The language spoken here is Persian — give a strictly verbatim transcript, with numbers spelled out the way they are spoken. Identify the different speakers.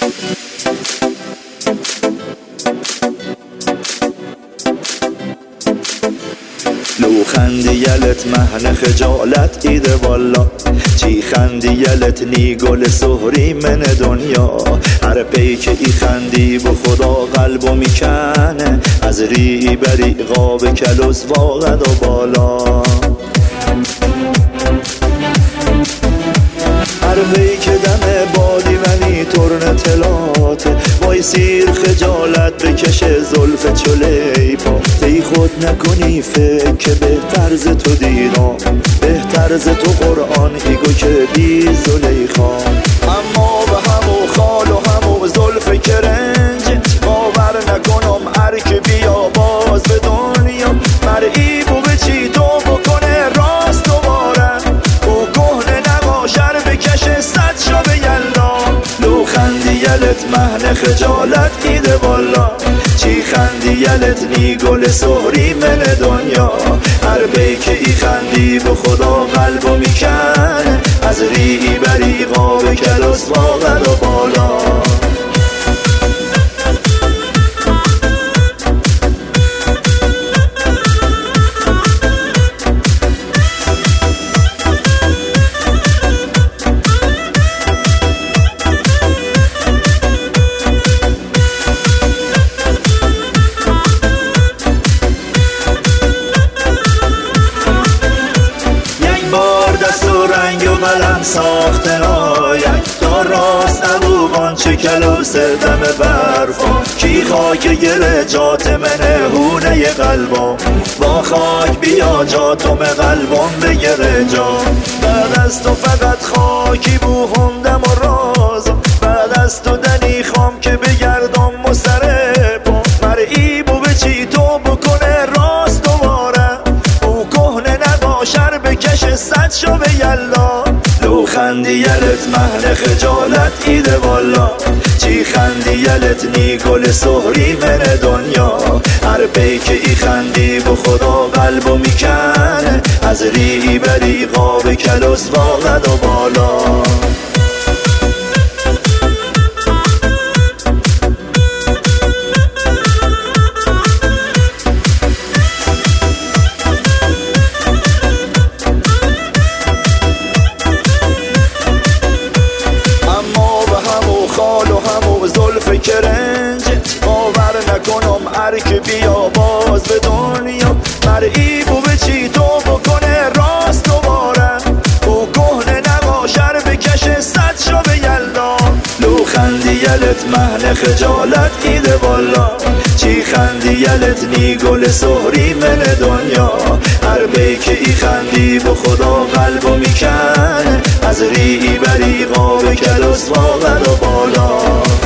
Speaker 1: لو خندی یلت مهن خجالت ایده والا چی خندی یلت نی گل سهری من دنیا هر پی که ای خندی با خدا قلبو میکنه از ری بری قاب کلوز واقد و بالا هر پی که دم بادی منی ترن تلات وای سیر خجالت بکشه زلف چله پا تی خود نکنی فکر که بهتر ز تو دیدم بهتر ز تو قرآن ایگو که بی زلیخا اما به همو خال و همو زلف کرنج باور نکنم هر که بیا باز به دنیا مرئی بو به چی تو بکنه راست دوباره او کهنه نباشر بکشه صد شا به یلا لو خندی یلت مهن خجالت ایده والا چی خندی یلت نی گل سهری من دنیا هر بی که ای خندی به خدا قلبو میکن از ری بری قاب کلوس واقد و بالا رنگ و قلم ساخته آید تا راست نبوغان چه کلوس دم برفان کی خاک گره جات منه هونه قلبم با خاک بیا جاتم قلبم بگره جا بعد از تو فقط خاکی بو همدم و رازم بعد از تو دنی خام که بگردم و سر پا مرئی بو به چی تو بکنه راست دوباره او کهنه نباشر بکشه صد شو به یلا لو خندی یلت مهن خجالت ایده والا چی خندی یلت نی گل سهری من دنیا هر پی که ای خندی به خدا قلبو میکن از ری بری قاب کلوس واقد و بالا خال و همو زلف کرنجت باور نکنم هر که بیا باز به دنیا مرئی بو به چی تو بکنه راست دوباره او کهنه نباشر بکشه صد شا به یلا لو خندی یلت مهن خجالت ایده والا چی خندی یلت نی گل سهری من دنیا هر بی که ای خندی به خدا قلبو میکن از ری بری قاب کلوس واقد و بالا